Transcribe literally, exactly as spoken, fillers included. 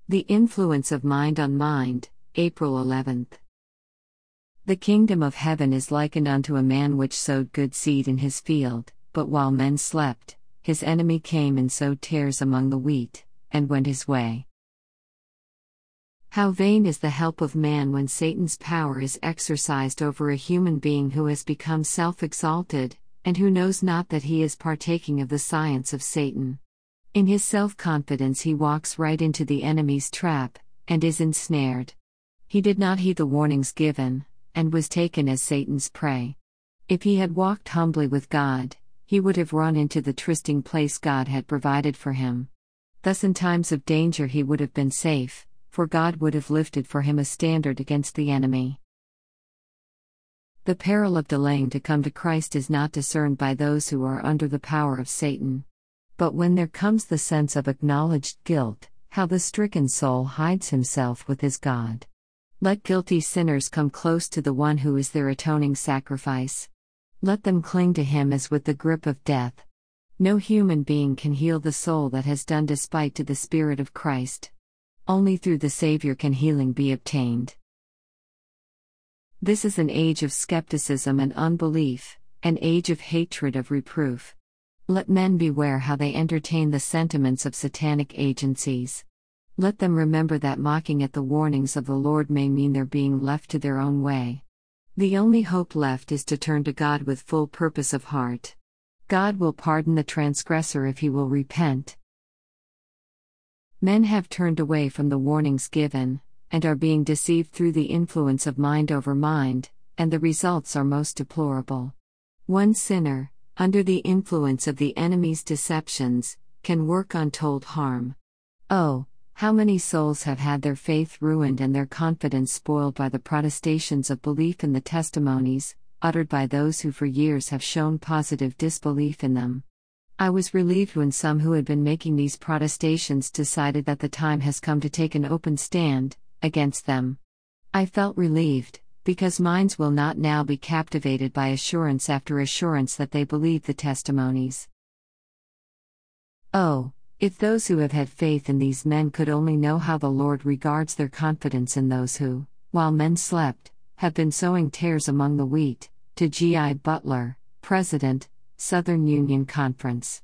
The Influence of Mind on Mind, April eleventh. The kingdom of heaven is likened unto a man which sowed good seed in his field, but while men slept, his enemy came and sowed tares among the wheat, and went his way. How vain is the help of man when Satan's power is exercised over a human being who has become self-exalted, and who knows not that he is partaking of the science of Satan. In his self-confidence he walks right into the enemy's trap, and is ensnared. He did not heed the warnings given, and was taken as Satan's prey. If he had walked humbly with God, he would have run into the trysting place God had provided for him. Thus in times of danger he would have been safe, for God would have lifted for him a standard against the enemy. The peril of delaying to come to Christ is not discerned by those who are under the power of Satan. But when there comes the sense of acknowledged guilt, how the stricken soul hides himself with his God. Let guilty sinners come close to the one who is their atoning sacrifice. Let them cling to him as with the grip of death. No human being can heal the soul that has done despite to the Spirit of Christ. Only through the Savior can healing be obtained. This is an age of skepticism and unbelief, an age of hatred of reproof. Let men beware how they entertain the sentiments of satanic agencies. Let them remember that mocking at the warnings of the Lord may mean their being left to their own way. The only hope left is to turn to God with full purpose of heart. God will pardon the transgressor if he will repent. Men have turned away from the warnings given, and are being deceived through the influence of mind over mind, and the results are most deplorable. One sinner, under the influence of the enemy's deceptions, can work untold harm. Oh, how many souls have had their faith ruined and their confidence spoiled by the protestations of belief in the testimonies, uttered by those who for years have shown positive disbelief in them. I was relieved when some who had been making these protestations decided that the time has come to take an open stand against them. I felt relieved, because minds will not now be captivated by assurance after assurance that they believe the testimonies. Oh, if those who have had faith in these men could only know how the Lord regards their confidence in those who, while men slept, have been sowing tares among the wheat. To G I Butler, President, Southern Union Conference.